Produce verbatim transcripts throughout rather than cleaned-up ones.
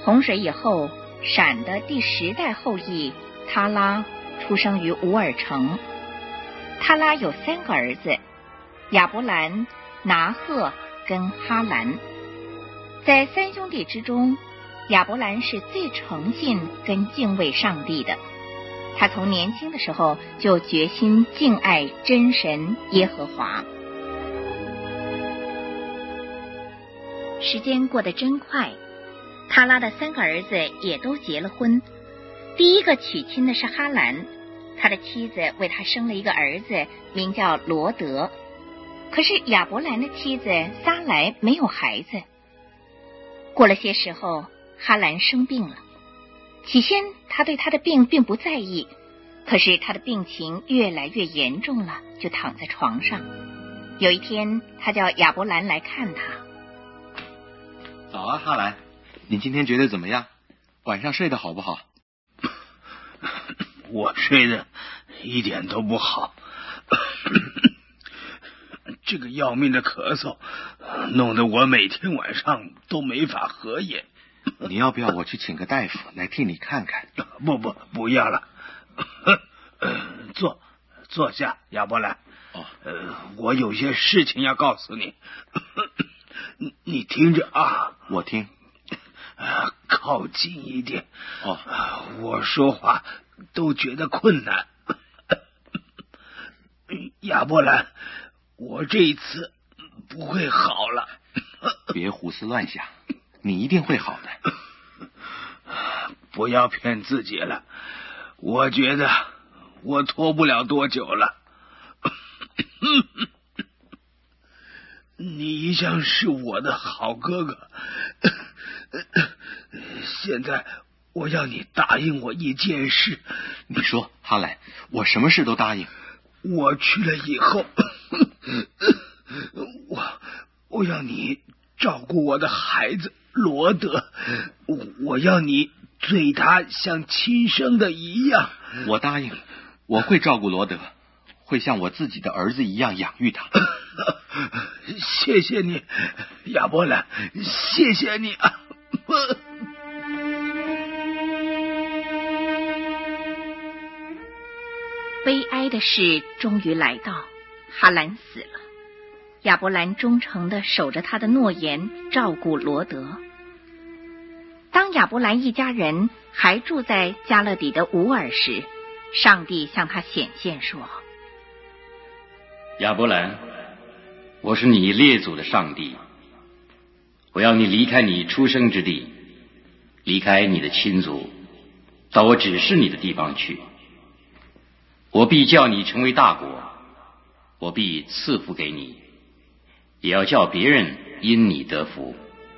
洪水以后，闪的第十代后裔他拉出生于乌尔城。他拉有三个儿子，亚伯兰、拿赫跟哈兰。在三兄弟之中，亚伯兰是最诚信跟敬畏上帝的。他从年轻的时候就决心敬爱真神耶和华。时间过得真快，他拉的三个儿子也都结了婚。第一个娶亲的是哈兰，他的妻子为他生了一个儿子，名叫罗德。可是亚伯兰的妻子撒莱没有孩子。过了些时候，哈兰生病了。起先他对他的病并不在意，可是他的病情越来越严重了，就躺在床上。有一天，他叫亚伯兰来看他。 早啊，哈兰，你今天觉得怎么样？晚上睡得好不好？ 我睡得一点都不好，这个要命的咳嗽弄得我每天晚上都没法合眼。 你要不要我去请个大夫来替你看看？ 不不，不要了。坐坐下，亚伯兰。 哦， 呃，我有些事情要告诉你，你你听着啊。 我听。 啊，靠近一点。 哦， 我说话都觉得困难。亚伯兰，我这一次不会好了。 别胡思乱想，你一定会好的。 不要骗自己了，我觉得我拖不了多久了。你一向是我的好哥哥，现在我要你答应我一件事。 你说，哈兰，我什么事都答应。 我去了以后，我我要你照顾我的孩子罗德，我我要你对他像亲生的一样。 我答应，我会照顾罗德，会像我自己的儿子一样养育他。 谢谢你，亚伯兰，谢谢你啊！ 悲哀的事终于来到，哈兰死了。亚伯兰忠诚地守着他的诺言，照顾罗德。当亚伯兰一家人还住在加勒底的乌尔时，上帝向他显现说： 亚伯兰，我是你列祖的上帝，我要你离开你出生之地，离开你的亲族，到我指示你的地方去。我必叫你成为大国，我必赐福给你，也要叫别人因你得福。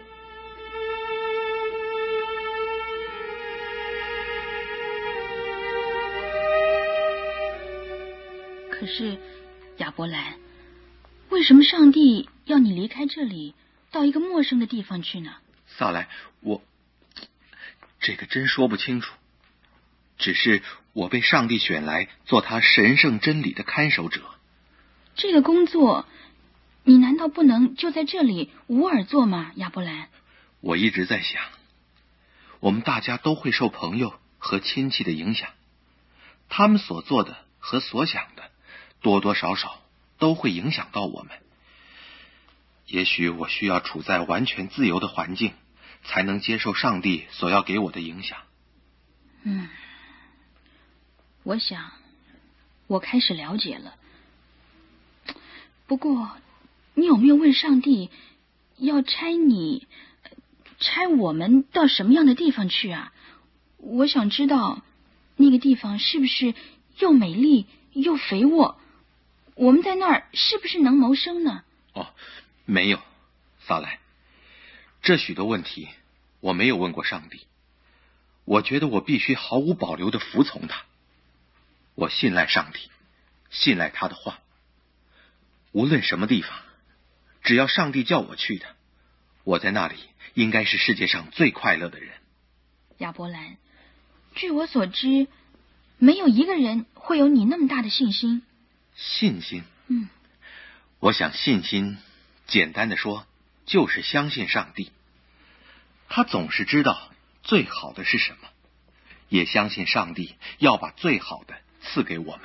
可是亚伯兰，为什么上帝要你离开这里，到一个陌生的地方去呢？ 撒莱，我这个真说不清楚，只是我被上帝选来做他神圣真理的看守者。 这个工作，你难道不能就在这里无耳做吗，亚伯兰？ 我一直在想，我们大家都会受朋友和亲戚的影响，他们所做的和所想的，多多少少都会影响到我们。也许我需要处在完全自由的环境，才能接受上帝所要给我的影响。 嗯，我想我开始了解了。不过你有没有问上帝要差你差我们到什么样的地方去啊？我想知道那个地方是不是又美丽又肥沃，我们在那儿是不是能谋生呢？ 哦，没有，撒莱，这许多问题我没有问过上帝。我觉得我必须毫无保留地服从他。我信赖上帝，信赖他的话。无论什么地方，只要上帝叫我去的，我在那里应该是世界上最快乐的人。 亚伯兰，据我所知，没有一个人会有你那么大的信心。 信心？ 嗯， 我想信心，简单的说，就是相信上帝。他总是知道最好的是什么，也相信上帝要把最好的赐给我们。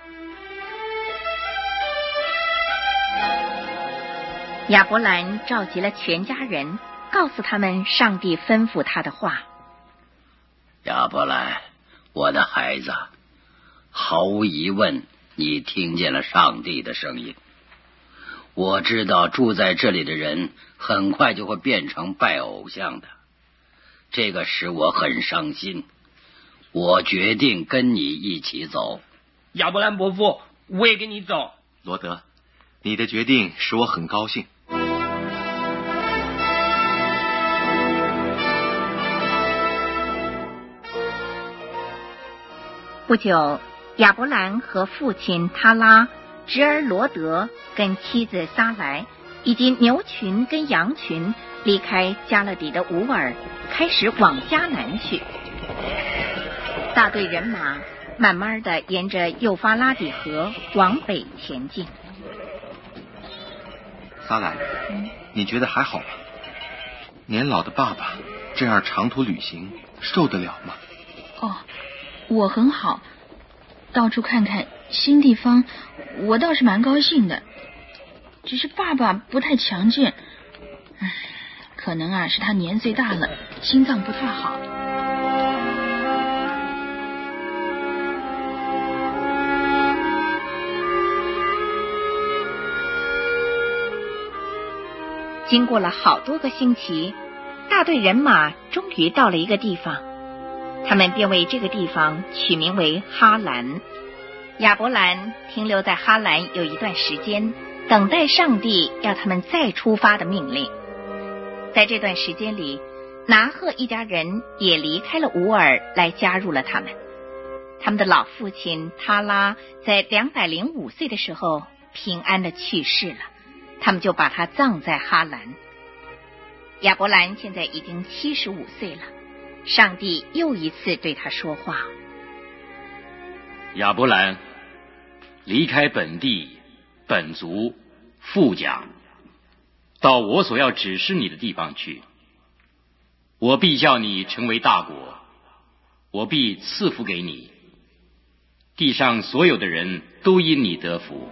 亚伯兰召集了全家人，告诉他们上帝吩咐他的话。 亚伯兰，我的孩子，毫无疑问，你听见了上帝的声音。我知道住在这里的人很快就会变成拜偶像的，这个使我很伤心。我决定跟你一起走。 亚伯兰伯父，我也跟你走。 罗德，你的决定使我很高兴。 不久，亚伯兰和父亲他拉、侄儿罗德跟妻子撒来，以及牛群跟羊群离开加勒底的乌尔，开始往迦南去。大队人马慢慢的沿着幼发拉底河往北前进。 撒来，你觉得还好吗？年老的爸爸这样长途旅行受得了吗？ 哦，我很好，到处看看新地方，我倒是蛮高兴的。只是爸爸不太强健，唉，可能啊是他年岁大了，心脏不太好。 经过了好多个星期，大队人马终于到了一个地方，他们便为这个地方取名为哈兰。亚伯兰停留在哈兰有一段时间，等待上帝要他们再出发的命令。在这段时间里，拿鹤一家人也离开了乌尔，来加入了他们。他们的老父亲他拉在两百零五岁的时候平安的去世了，他们就把他葬在哈兰。亚伯兰现在已经七十五岁了，上帝又一次对他说话。 亚伯兰，离开本地、本族、父家，到我所要指示你的地方去。我必叫你成为大国，我必赐福给你，地上所有的人都因你得福。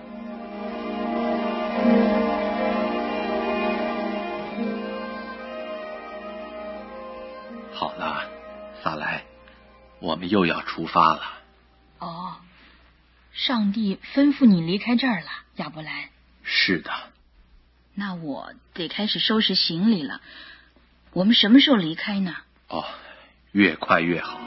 好了，撒来，我们又要出发了。 哦，上帝吩咐你离开这儿了，亚伯兰。 是的。 那我得开始收拾行李了。我们什么时候离开呢？ 哦，越快越好。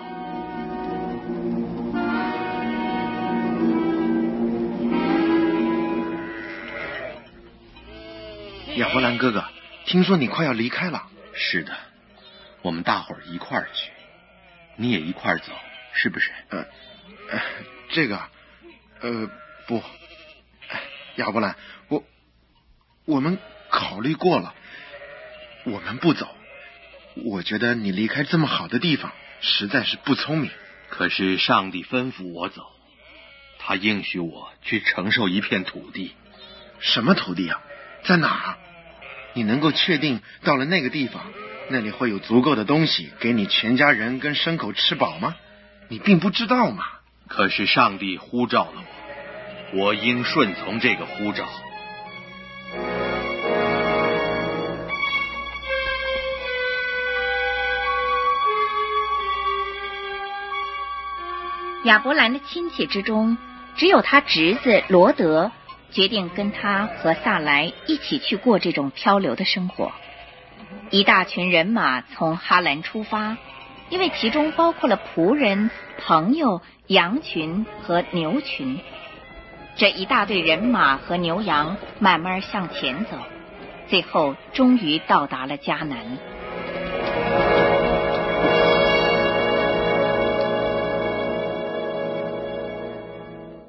亚伯兰哥哥，听说你快要离开了。 是的，我们大伙儿一块儿去，你也一块儿走，是不是？ 呃，呃这个，呃，不，亚伯兰，我我们考虑过了，我们不走。我觉得你离开这么好的地方，实在是不聪明。 可是上帝吩咐我走，他应许我去承受一片土地。 什么土地啊？在哪儿？你能够确定到了那个地方，那里会有足够的东西给你全家人跟牲口吃饱吗？你并不知道嘛。 可是上帝呼召了我，我应顺从这个呼召。 亚伯兰的亲戚之中，只有他侄子罗德决定跟他和萨来一起去过这种漂流的生活。一大群人马从哈兰出发，因为其中包括了仆人、朋友、羊群和牛群。这一大队人马和牛羊慢慢向前走，最后终于到达了迦南。